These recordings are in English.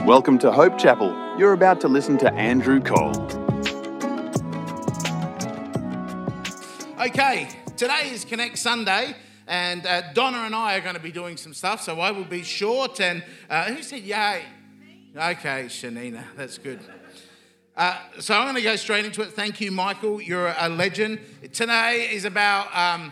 Welcome to Hope Chapel. You're about to listen to Andrew Cole. Okay, today is Connect Sunday, and Donna and I are going to be doing some stuff, so I will be short. And who said yay? Okay, Shanina, that's good. So I'm going to go straight into it. Thank you, Michael. You're a legend. Today is about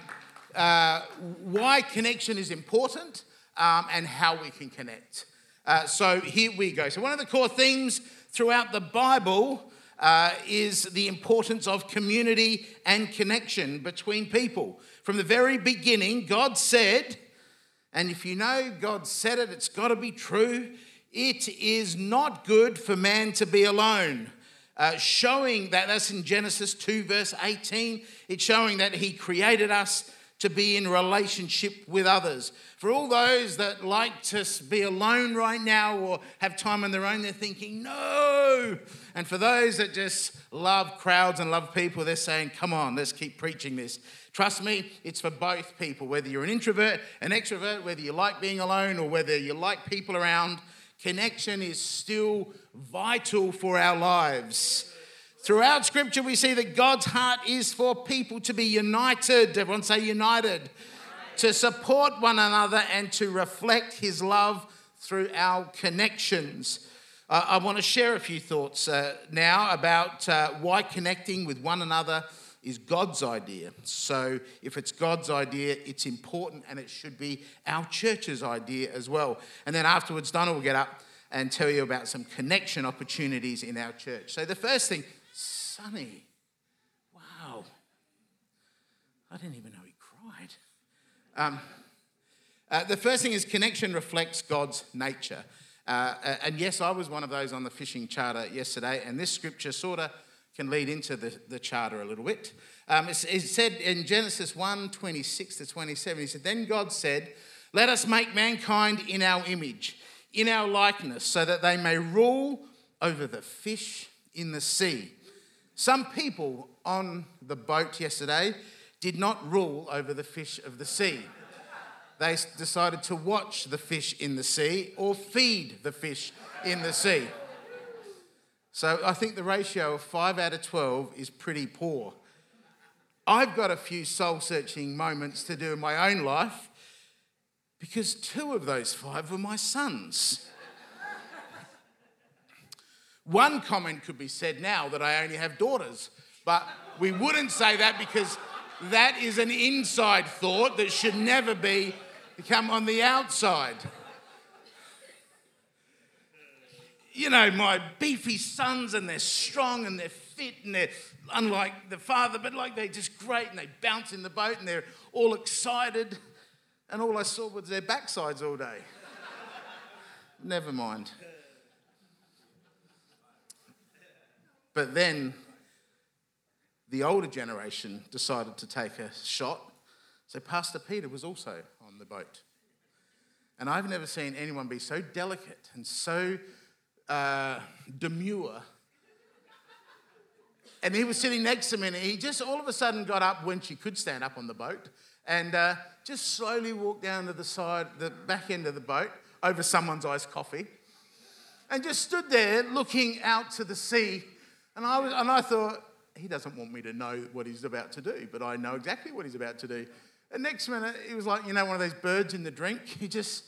why connection is important and how we can connect. So here we go. So one of the core themes throughout the Bible is the importance of community and connection between people. From the very beginning, God said, and if you know God said it, it's got to be true, it is not good for man to be alone. Showing that, that's in Genesis 2 verse 18, it's showing that he created us to be in relationship with others. For all those that like to be alone right now or have time on their own, they're thinking, no. And for those that just love crowds and love people, they're saying, come on, let's keep preaching this. Trust me, it's for both people, whether you're an introvert, an extrovert, whether you like being alone or whether you like people around. Connection is still vital for our lives. Throughout Scripture, we see that God's heart is for people to be united. Everyone say united. To support one another and to reflect his love through our connections. I want to share a few thoughts now about why connecting with one another is God's idea. So if it's God's idea, it's important and it should be our church's idea as well. And then afterwards, Donna will get up and tell you about some connection opportunities in our church. So the first thing, Sonny, wow, I didn't even know he cried. The first thing is connection reflects God's nature. And yes, I was one of those on the fishing charter yesterday, and this scripture sort of can lead into the charter a little bit. It said in Genesis 1:26 to 27, he said, then God said, let us make mankind in our image, in our likeness, so that they may rule over the fish in the sea. Some people on the boat yesterday did not rule over the fish of the sea. They decided to watch the fish in the sea or feed the fish in the sea. So I think the ratio of 5 out of 12 is pretty poor. I've got a few soul-searching moments to do in my own life because 2 of those 5 were my sons. One comment could be said now that I only have daughters, but we wouldn't say that because that is an inside thought that should never become on the outside. You know, my beefy sons, and they're strong and they're fit and they're unlike the father, but like they're just great and they bounce in the boat and they're all excited. And all I saw was their backsides all day. Never mind. But then the older generation decided to take a shot. So Pastor Peter was also on the boat. And I've never seen anyone be so delicate and so demure. And he was sitting next to me and he just all of a sudden got up when she could stand up on the boat and just slowly walked down to the back end of the boat over someone's iced coffee and just stood there looking out to the sea. And I thought, he doesn't want me to know what he's about to do, but I know exactly what he's about to do. And next minute, he was like, you know, one of those birds in the drink. He just...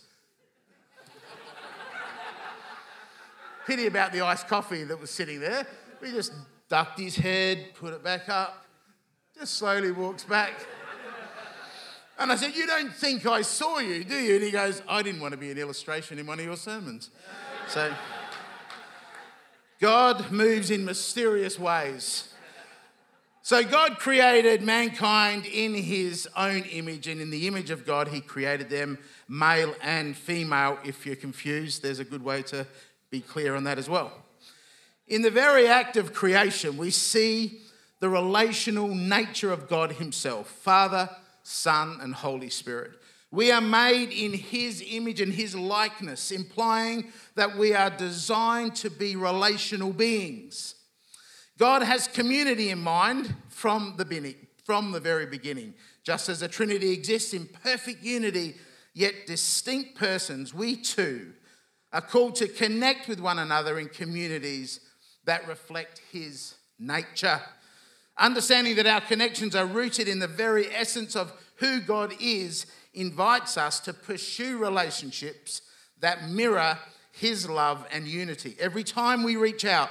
Pity about the iced coffee that was sitting there. He just ducked his head, put it back up, just slowly walks back. And I said, you don't think I saw you, do you? And he goes, I didn't want to be an illustration in one of your sermons. So... God moves in mysterious ways. So God created mankind in his own image, and in the image of God, he created them male and female. If you're confused, there's a good way to be clear on that as well. In the very act of creation, we see the relational nature of God himself, Father, Son, and Holy Spirit. We are made in his image and his likeness, implying that we are designed to be relational beings. God has community in mind from the very beginning. Just as the Trinity exists in perfect unity, yet distinct persons, we too are called to connect with one another in communities that reflect his nature. Understanding that our connections are rooted in the very essence of who God is invites us to pursue relationships that mirror his love and unity. Every time we reach out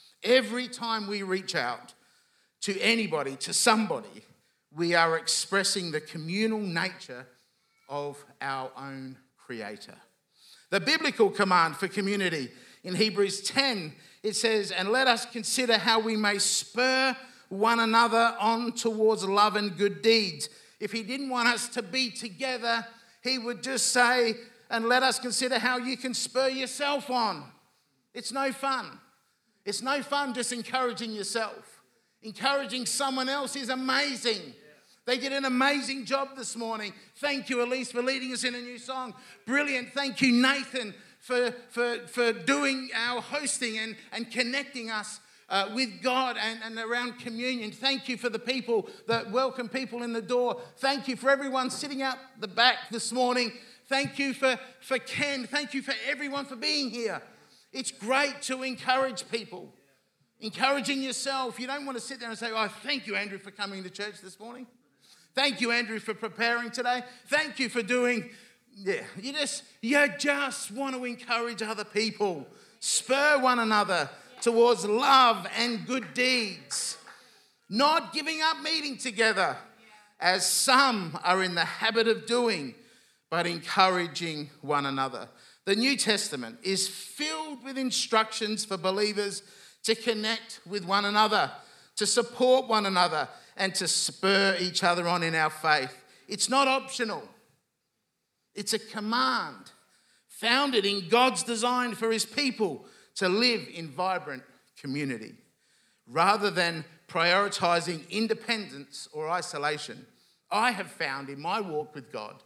to anybody, to somebody, we are expressing the communal nature of our own Creator. The biblical command for community in Hebrews 10, it says, "And let us consider how we may spur one another on towards love and good deeds." If he didn't want us to be together, he would just say, "And let us consider how you can spur yourself on." It's no fun. It's no fun just encouraging yourself. Encouraging someone else is amazing. They did an amazing job this morning. Thank you, Elise, for leading us in a new song. Brilliant. Thank you, Nathan, for doing our hosting and connecting us with God and around communion. Thank you for the people that welcome people in the door. Thank you for everyone sitting out the back this morning. Thank you for Ken. Thank you for everyone for being here. It's great to encourage people. Encouraging yourself. You don't want to sit there and say, "Oh, thank you, Andrew, for coming to church this morning. Thank you, Andrew, for preparing today. Thank you for doing..." You just want to encourage other people. Spur one another towards love and good deeds. Not giving up meeting together, as some are in the habit of doing, but encouraging one another. The New Testament is filled with instructions for believers to connect with one another, to support one another, and to spur each other on in our faith. It's not optional. It's a command founded in God's design for his people to live in vibrant community. Rather than prioritizing independence or isolation, I have found in my walk with God,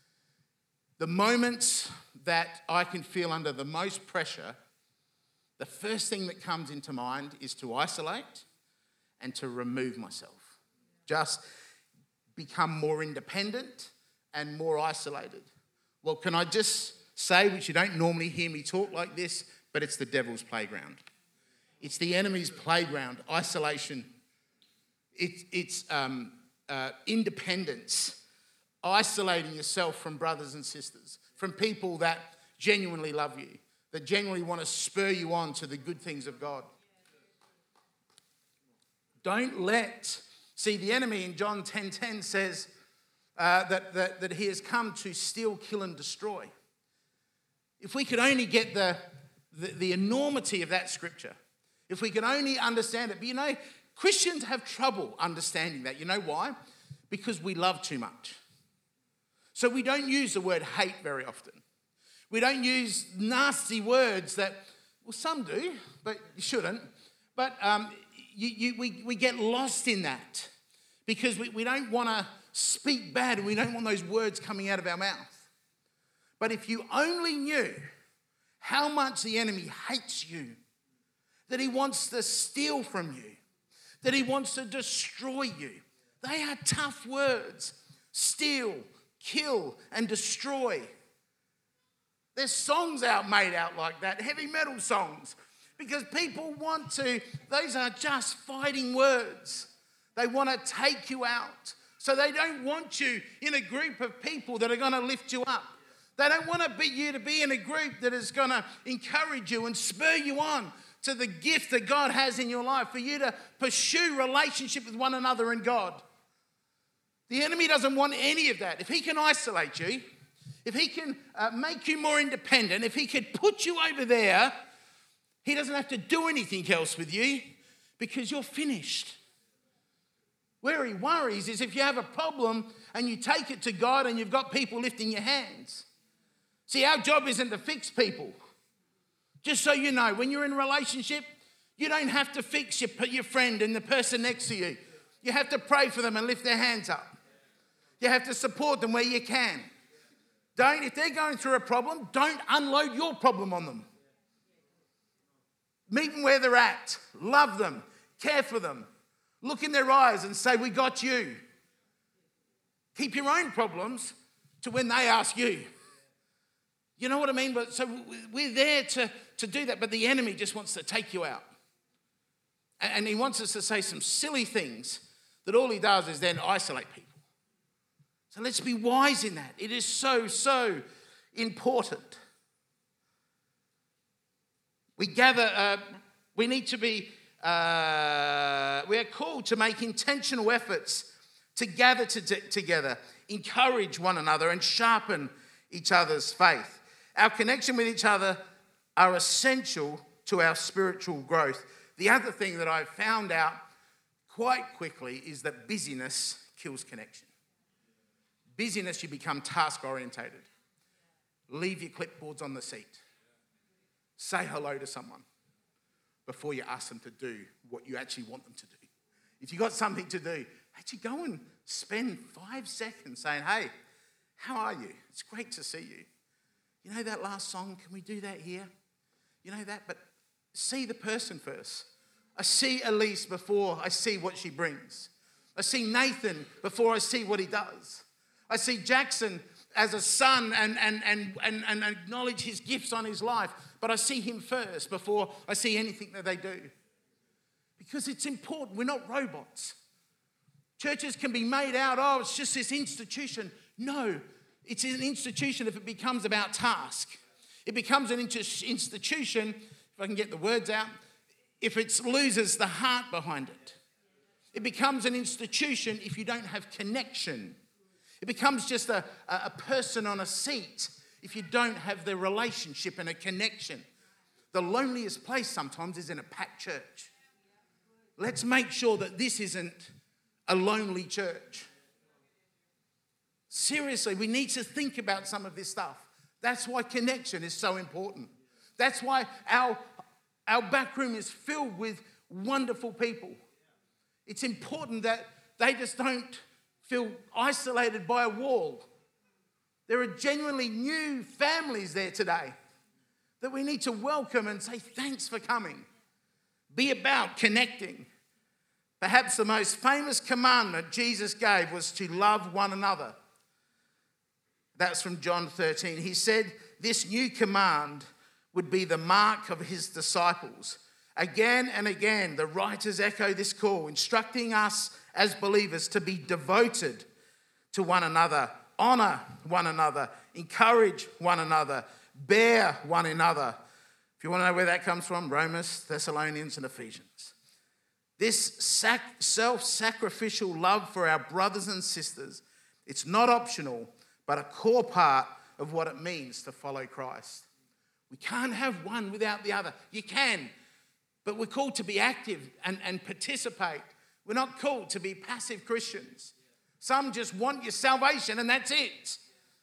the moments that I can feel under the most pressure, the first thing that comes into mind is to isolate and to remove myself. Just become more independent and more isolated. Well, can I just say, which you don't normally hear me talk like this, but it's the devil's playground. It's the enemy's playground, isolation. It's independence, isolating yourself from brothers and sisters, from people that genuinely love you, that genuinely want to spur you on to the good things of God. See, the enemy in John 10:10 says that he has come to steal, kill, and destroy. If we could only get the enormity of that scripture, if we could only understand it. But Christians have trouble understanding that. You know why? Because we love too much. So we don't use the word hate very often. We don't use nasty words that, well, some do, but you shouldn't. But we get lost in that because we don't want to speak bad and we don't want those words coming out of our mouth. But if you only knew how much the enemy hates you, that he wants to steal from you, that he wants to destroy you. They are tough words. Steal, kill, and destroy. There's songs made out like that, heavy metal songs, because people want to, those are just fighting words. They want to take you out. So they don't want you in a group of people that are going to lift you up. They don't want you to be in a group that is going to encourage you and spur you on to the gift that God has in your life, for you to pursue relationship with one another and God. The enemy doesn't want any of that. If he can isolate you, if he can make you more independent, if he could put you over there, he doesn't have to do anything else with you because you're finished. Where he worries is if you have a problem and you take it to God and you've got people lifting your hands. See, our job isn't to fix people. Just so you know, when you're in a relationship, you don't have to fix your friend and the person next to you. You have to pray for them and lift their hands up. You have to support them where you can. If they're going through a problem, don't unload your problem on them. Meet them where they're at. Love them. Care for them. Look in their eyes and say, "We got you." Keep your own problems to when they ask you. You know what I mean? But so we're there to do that, but the enemy just wants to take you out. And he wants us to say some silly things that all he does is then isolate people. So let's be wise in that. It is so, so important. We gather, we need to be, we are called to make intentional efforts to gather together, encourage one another and sharpen each other's faith. Our connection with each other are essential to our spiritual growth. The other thing that I found out quite quickly is that busyness kills connection. Busyness, you become task-orientated. Leave your clipboards on the seat. Say hello to someone before you ask them to do what you actually want them to do. If you've got something to do, actually go and spend 5 seconds saying, hey, how are you? It's great to see you. You know that last song? Can we do that here? You know that? But see the person first. I see Elise before I see what she brings. I see Nathan before I see what he does. I see Jackson as a son and acknowledge his gifts on his life. But I see him first before I see anything that they do. Because it's important. We're not robots. Churches can be made out, oh, it's just this institution. No, it's an institution if it becomes about task. It becomes an institution, if I can get the words out, if it loses the heart behind it. It becomes an institution if you don't have connection. It becomes just a person on a seat if you don't have the relationship and a connection. The loneliest place sometimes is in a packed church. Let's make sure that this isn't a lonely church. Seriously, we need to think about some of this stuff. That's why connection is so important. That's why our back room is filled with wonderful people. It's important that they just don't feel isolated by a wall. There are genuinely new families there today that we need to welcome and say thanks for coming. Be about connecting. Perhaps the most famous commandment Jesus gave was to love one another. That's from John 13. He said this new command would be the mark of his disciples. Again and again, the writers echo this call, instructing us as believers to be devoted to one another, honor one another, encourage one another, bear one another. If you want to know where that comes from, Romans, Thessalonians, and Ephesians. This self-sacrificial love for our brothers and sisters, it's not optional, but a core part of what it means to follow Christ. We can't have one without the other. You can, but we're called to be active and participate. We're not called to be passive Christians. Some just want your salvation and that's it.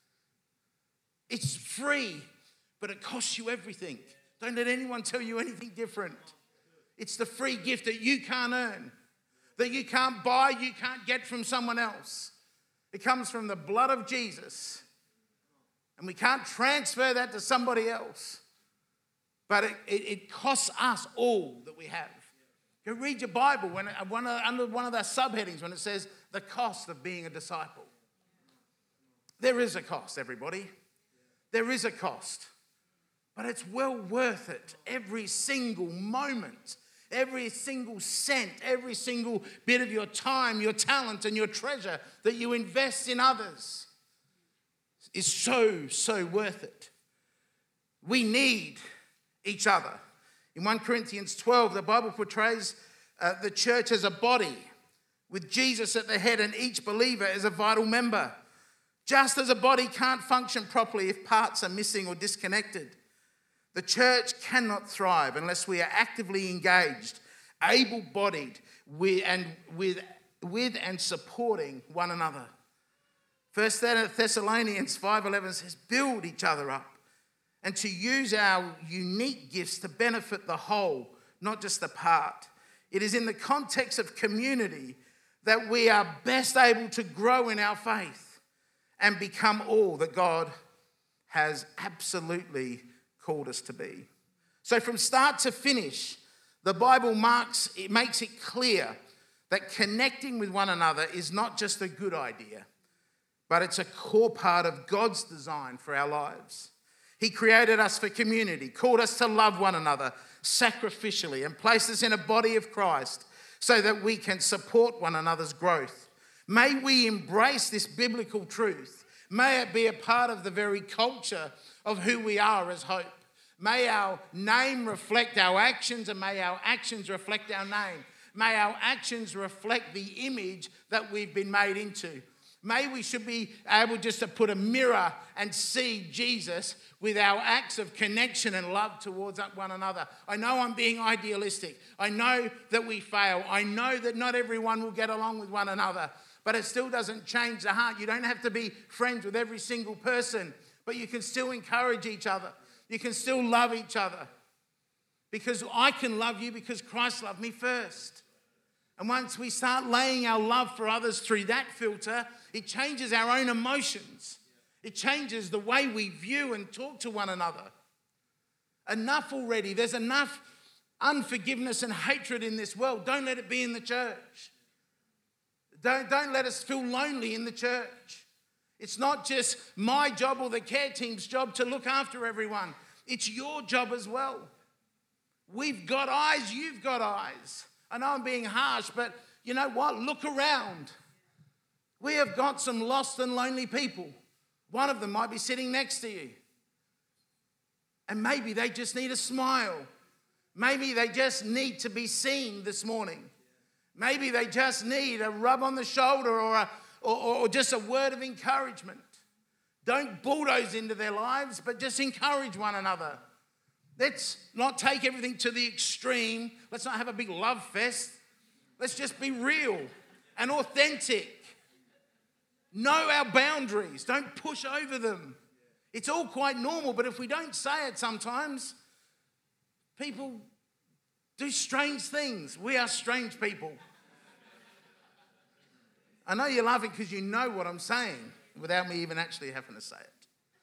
It's free, but it costs you everything. Don't let anyone tell you anything different. It's the free gift that you can't earn, that you can't buy, you can't get from someone else. It comes from the blood of Jesus. And we can't transfer that to somebody else. But it costs us all that we have. Go read your Bible under one of the subheadings when it says the cost of being a disciple. There is a cost, everybody. There is a cost. But it's well worth it. Every single moment, every single cent, every single bit of your time, your talent, and your treasure that you invest in others is so, so worth it. We need each other. In 1 Corinthians 12, the Bible portrays the church as a body with Jesus at the head and each believer as a vital member. Just as a body can't function properly if parts are missing or disconnected, the church cannot thrive unless we are actively engaged, able-bodied with and supporting one another. 1 Thessalonians 5:11 says, build each other up and to use our unique gifts to benefit the whole, not just the part. It is in the context of community that we are best able to grow in our faith and become all that God has absolutely called us to be. So from start to finish, the Bible makes it clear that connecting with one another is not just a good idea, but it's a core part of God's design for our lives. He created us for community, called us to love one another sacrificially, and placed us in a body of Christ so that we can support one another's growth. May we embrace this biblical truth. May it be a part of the very culture of who we are as Hope. May our name reflect our actions, and may our actions reflect our name. May our actions reflect the image that we've been made into. May we should be able just to put a mirror and see Jesus with our acts of connection and love towards one another. I know I'm being idealistic. I know that we fail. I know that not everyone will get along with one another, but it still doesn't change the heart. You don't have to be friends with every single person, but you can still encourage each other. You can still love each other, because I can love you because Christ loved me first. And once we start laying our love for others through that filter, it changes our own emotions. It changes the way we view and talk to one another. Enough already. There's enough unforgiveness and hatred in this world. Don't let it be in the church. Don't let us feel lonely in the church. It's not just my job or the care team's job to look after everyone. It's your job as well. We've got eyes, you've got eyes. I know I'm being harsh, but you know what? Look around. We have got some lost and lonely people. One of them might be sitting next to you. And maybe they just need a smile. Maybe they just need to be seen this morning. Maybe they just need a rub on the shoulder or just a word of encouragement. Don't bulldoze into their lives, but just encourage one another. Let's not take everything to the extreme. Let's not have a big love fest. Let's just be real and authentic. Know our boundaries. Don't push over them. It's all quite normal, but if we don't say it sometimes, people do strange things. We are strange people. I know you're laughing because you know what I'm saying without me even actually having to say it.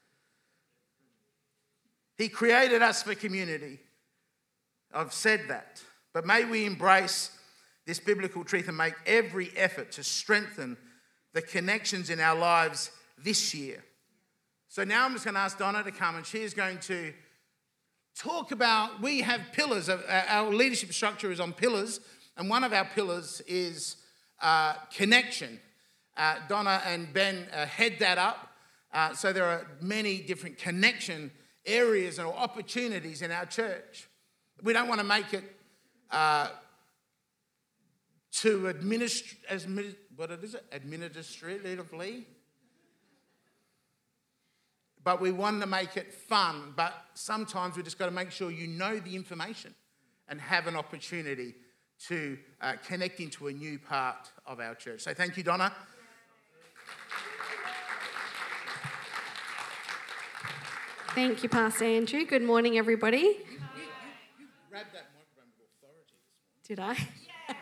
He created us for community. I've said that. But may we embrace this biblical truth and make every effort to strengthen the connections in our lives this year. So now I'm just going to ask Donna to come, and she is going to talk about, we have pillars. Our leadership structure is on pillars, and one of our pillars is connection. Donna and Ben head that up. So there are many different connection areas or opportunities in our church. We don't want to make it administratively, but we want to make it fun. But sometimes we just got to make sure you know the information and have an opportunity to connect into a new part of our church. So thank you, Donna. Thank you, Pastor Andrew. Good morning, everybody. You grabbed that microphone with authority this morning. Did I?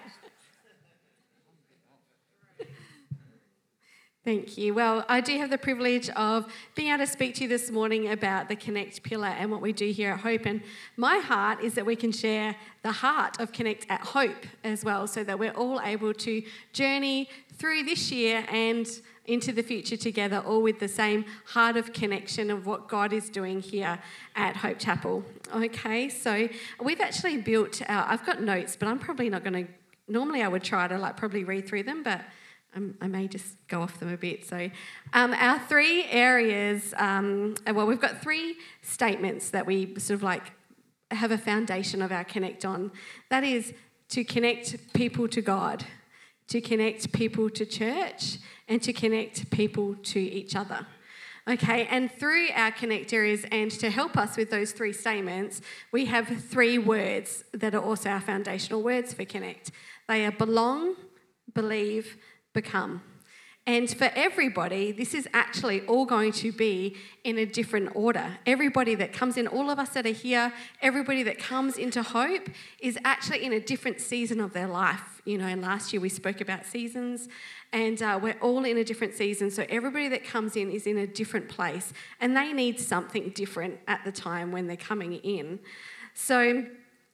Thank you. Well, I do have the privilege of being able to speak to you this morning about the Connect pillar and what we do here at Hope. And my heart is that we can share the heart of Connect at Hope as well, so that we're all able to journey through this year and into the future together, all with the same heart of connection of what God is doing here at Hope Chapel. Okay, so we've actually built I've got notes, but I'm probably not going to, normally I would try to probably read through them, but I may just go off them a bit. So our three areas, we've got three statements that we sort of have a foundation of our Connect on. That is to connect people to God, to connect people to church, and to connect people to each other. Okay, and through our Connect areas, and to help us with those three statements, we have three words that are also our foundational words for Connect. They are belong, believe, become. And for everybody, this is actually all going to be in a different order. Everybody that comes in, all of us that are here, everybody that comes into Hope is actually in a different season of their life. You know, and last year we spoke about seasons, and we're all in a different season. So everybody that comes in is in a different place, and they need something different at the time when they're coming in. So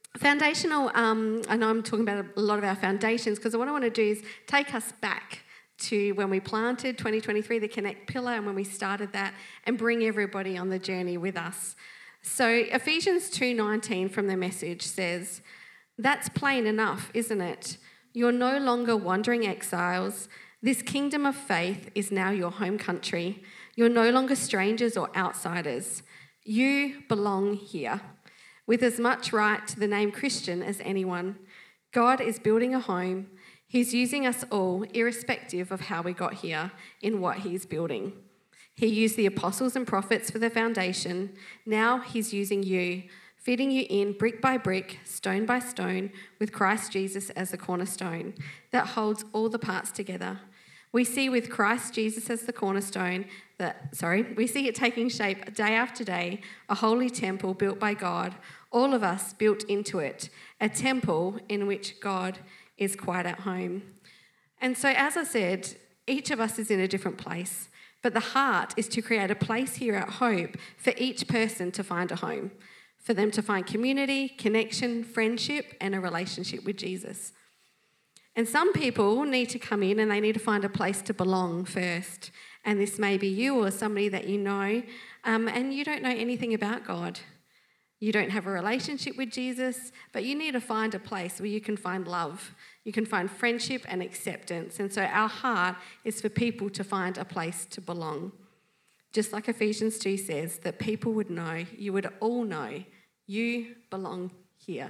foundational, I know I'm talking about a lot of our foundations, because what I want to do is take us back to when we planted 2023, the Connect pillar, and when we started that, and bring everybody on the journey with us. So Ephesians 2:19 from the Message says, "That's plain enough, isn't it? You're no longer wandering exiles. This kingdom of faith is now your home country. You're no longer strangers or outsiders. You belong here, with as much right to the name Christian as anyone. God is building a home. He's using us all, irrespective of how we got here, in what he's building. He used the apostles and prophets for the foundation. Now he's using you, fitting you in brick by brick, stone by stone, with Christ Jesus as the cornerstone that holds all the parts together. We see with Christ Jesus as the cornerstone we see it taking shape day after day, a holy temple built by God, all of us built into it, a temple in which God is quite at home." And so, as I said, each of us is in a different place, but the heart is to create a place here at Hope for each person to find a home, for them to find community, connection, friendship, and a relationship with Jesus. And some people need to come in and they need to find a place to belong first. And this may be you or somebody that you know, and you don't know anything about God. You don't have a relationship with Jesus, but you need to find a place where you can find love. You can find friendship and acceptance. And so our heart is for people to find a place to belong. Just like Ephesians 2 says, that people would know, you would all know, you belong here.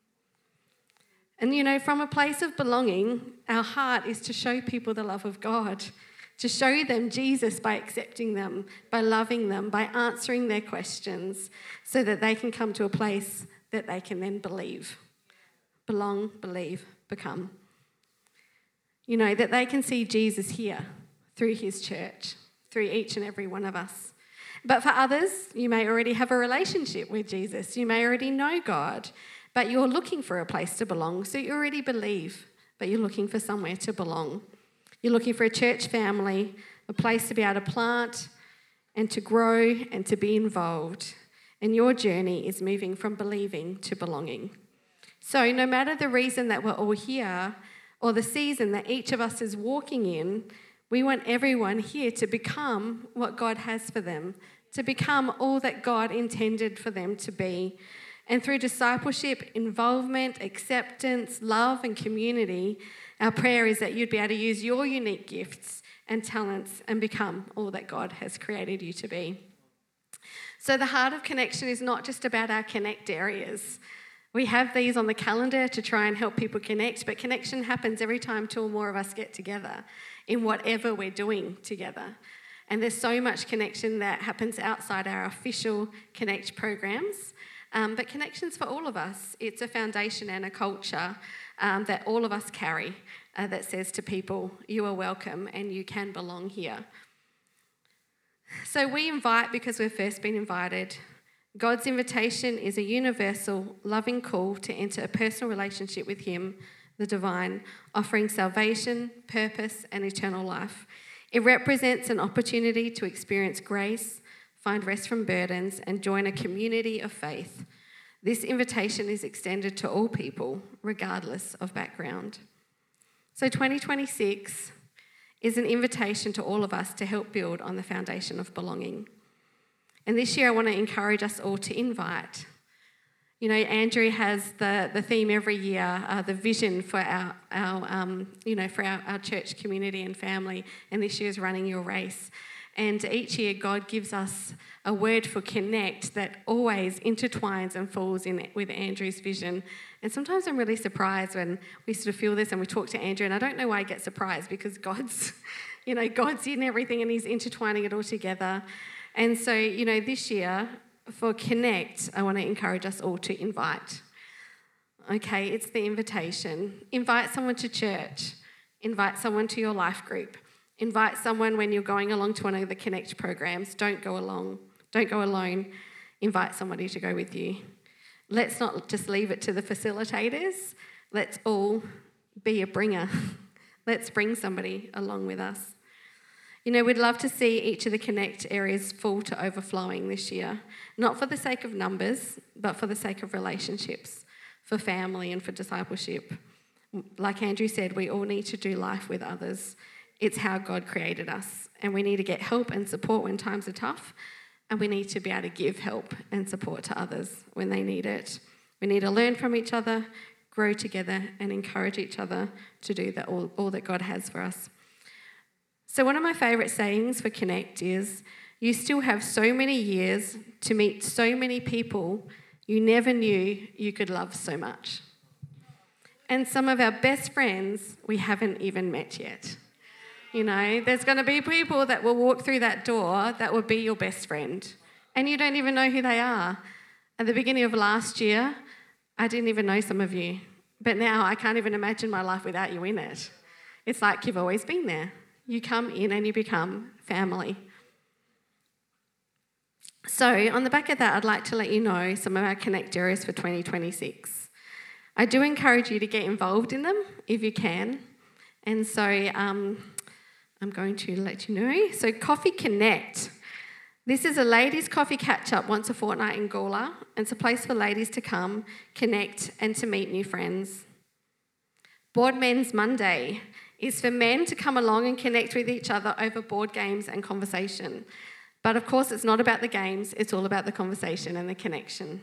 And from a place of belonging, our heart is to show people the love of God, to show them Jesus by accepting them, by loving them, by answering their questions, so that they can come to a place that they can then believe. Belong, believe, become. That they can see Jesus here through his church, through each and every one of us. But for others, you may already have a relationship with Jesus. You may already know God, but you're looking for a place to belong. So you already believe, but you're looking for somewhere to belong. You're looking for a church family, a place to be able to plant and to grow and to be involved. And your journey is moving from believing to belonging. So no matter the reason that we're all here or the season that each of us is walking in, we want everyone here to become what God has for them, to become all that God intended for them to be. And through discipleship, involvement, acceptance, love, and community, our prayer is that you'd be able to use your unique gifts and talents and become all that God has created you to be. So the Heart of Connection is not just about our connect areas. We have these on the calendar to try and help people connect, but connection happens every time two or more of us get together in whatever we're doing together. And there's so much connection that happens outside our official Connect programs. But connection's for all of us. It's a foundation and a culture that all of us carry that says to people, you are welcome and you can belong here. So we invite because we've first been invited. God's invitation is a universal, loving call to enter a personal relationship with him, the divine, offering salvation, purpose, and eternal life. It represents an opportunity to experience grace, find rest from burdens, and join a community of faith. This invitation is extended to all people, regardless of background. So 2026 is an invitation to all of us to help build on the foundation of belonging. And this year I want to encourage us all to invite. Andrew has the theme every year, the vision for our church community and family, and this year's Running Your Race. And each year God gives us a word for connect that always intertwines and falls in with Andrew's vision. And sometimes I'm really surprised when we sort of feel this and we talk to Andrew, and I don't know why I get surprised, because God's in everything and he's intertwining it all together. And so, this year for Connect, I want to encourage us all to invite. Okay, it's the invitation. Invite someone to church. Invite someone to your life group. Invite someone when you're going along to one of the Connect programs. Don't go alone. Invite somebody to go with you. Let's not just leave it to the facilitators. Let's all be a bringer. Let's bring somebody along with us. We'd love to see each of the Connect areas full to overflowing this year, not for the sake of numbers, but for the sake of relationships, for family and for discipleship. Like Andrew said, we all need to do life with others. It's how God created us. And we need to get help and support when times are tough. And we need to be able to give help and support to others when they need it. We need to learn from each other, grow together, and encourage each other to do all that God has for us. So one of my favourite sayings for Connect is, you still have so many years to meet so many people you never knew you could love so much. And some of our best friends we haven't even met yet. You know, there's going to be people that will walk through that door that will be your best friend, and you don't even know who they are. At the beginning of last year, I didn't even know some of you, but now I can't even imagine my life without you in it. It's like you've always been there. You come in and you become family. So on the back of that, I'd like to let you know some of our Connect areas for 2026. I do encourage you to get involved in them if you can. And so I'm going to let you know. So Coffee Connect. This is a ladies' coffee catch-up once a fortnight in Gawler. It's a place for ladies to come, connect, and to meet new friends. Board Men's Monday is for men to come along and connect with each other over board games and conversation. But of course, it's not about the games, it's all about the conversation and the connection.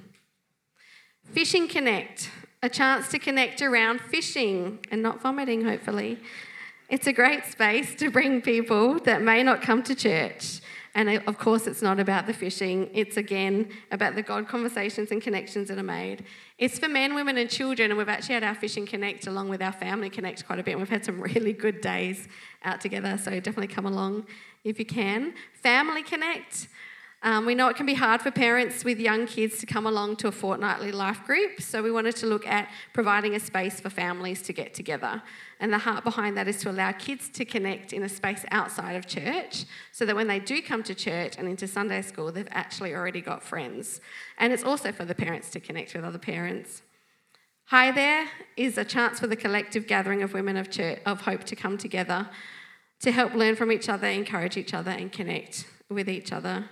Fishing Connect, a chance to connect around fishing and not vomiting, hopefully. It's a great space to bring people that may not come to church. And of course, it's not about the fishing. It's, again, about the God conversations and connections that are made. It's for men, women and children, and we've actually had our Fishing Connect along with our Family Connect quite a bit. And we've had some really good days out together, so definitely come along if you can. Family Connect. We know it can be hard for parents with young kids to come along to a fortnightly life group, so we wanted to look at providing a space for families to get together. And the heart behind that is to allow kids to connect in a space outside of church so that when they do come to church and into Sunday school, they've actually already got friends. And it's also for the parents to connect with other parents. Hi There is a chance for the collective gathering of women of hope to come together to help learn from each other, encourage each other, and connect with each other.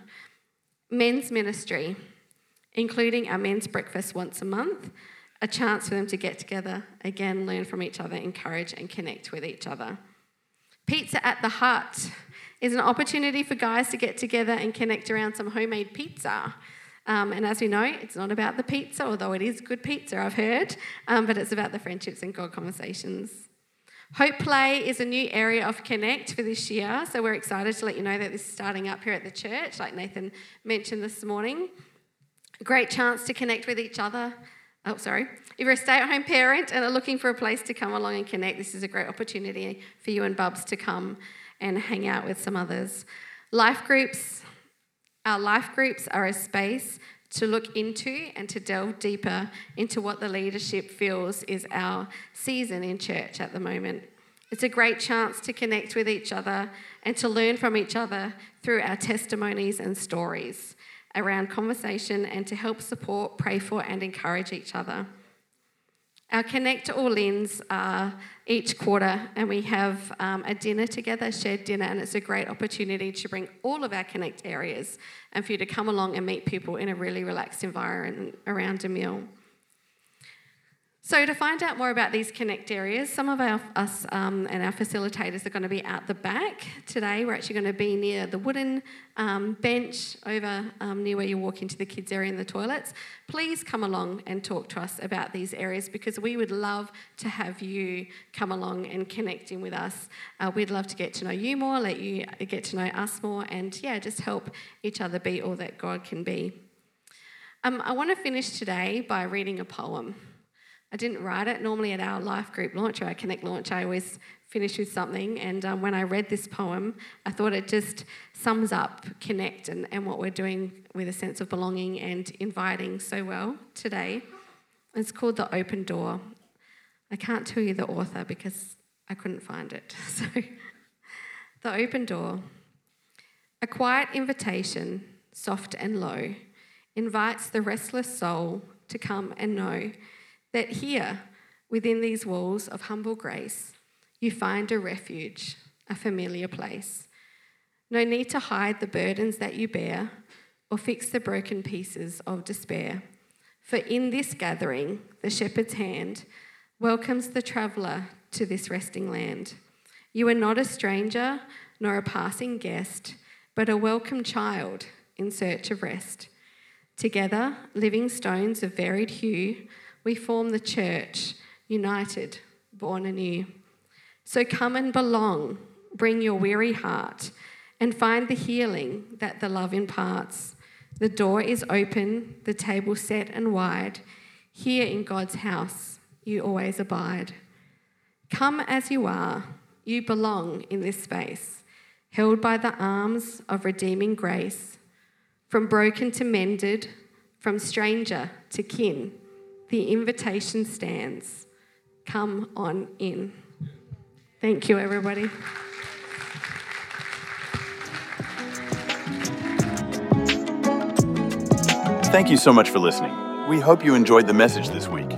Men's ministry, including our men's breakfast once a month, a chance for them to get together, again, learn from each other, encourage and connect with each other. Pizza at the Hut is an opportunity for guys to get together and connect around some homemade pizza. And as we know, it's not about the pizza, although it is good pizza, I've heard, but it's about the friendships and God conversations. Hope Play is a new area of Connect for this year, so we're excited to let you know that this is starting up here at the church, like Nathan mentioned this morning. A great chance to connect with each other. If you're a stay-at-home parent and are looking for a place to come along and connect, this is a great opportunity for you and Bubs to come and hang out with some others. Life groups. Our life groups are a space to look into and to delve deeper into what the leadership feels is our season in church at the moment. It's a great chance to connect with each other and to learn from each other through our testimonies and stories around conversation and to help support, pray for and encourage each other. Our Connect All-Ins are each quarter and we have a dinner together, a shared dinner, and it's a great opportunity to bring all of our Connect areas and for you to come along and meet people in a really relaxed environment around a meal. So to find out more about these Connect areas, some of us and our facilitators are going to be out the back today. We're actually going to be near the wooden bench over near where you walk into the kids area and the toilets. Please come along and talk to us about these areas because we would love to have you come along and connect in with us. We'd love to get to know you more, let you get to know us more, and just help each other be all that God can be. I want to finish today by reading a poem. I didn't write it. Normally at our life group launch or our Connect launch, I always finish with something. And when I read this poem, I thought it just sums up Connect and what we're doing with a sense of belonging and inviting so well today. It's called The Open Door. I can't tell you the author because I couldn't find it. So, The Open Door. A quiet invitation, soft and low, invites the restless soul to come and know that here, within these walls of humble grace, you find a refuge, a familiar place. No need to hide the burdens that you bear or fix the broken pieces of despair. For in this gathering, the shepherd's hand welcomes the traveller to this resting land. You are not a stranger nor a passing guest, but a welcome child in search of rest. Together, living stones of varied hue, we form the church, united, born anew. So come and belong, bring your weary heart, and find the healing that the love imparts. The door is open, the table set and wide. Here in God's house, you always abide. Come as you are, you belong in this space, held by the arms of redeeming grace. From broken to mended, from stranger to kin, the invitation stands. Come on in. Thank you, everybody. Thank you so much for listening. We hope you enjoyed the message this week.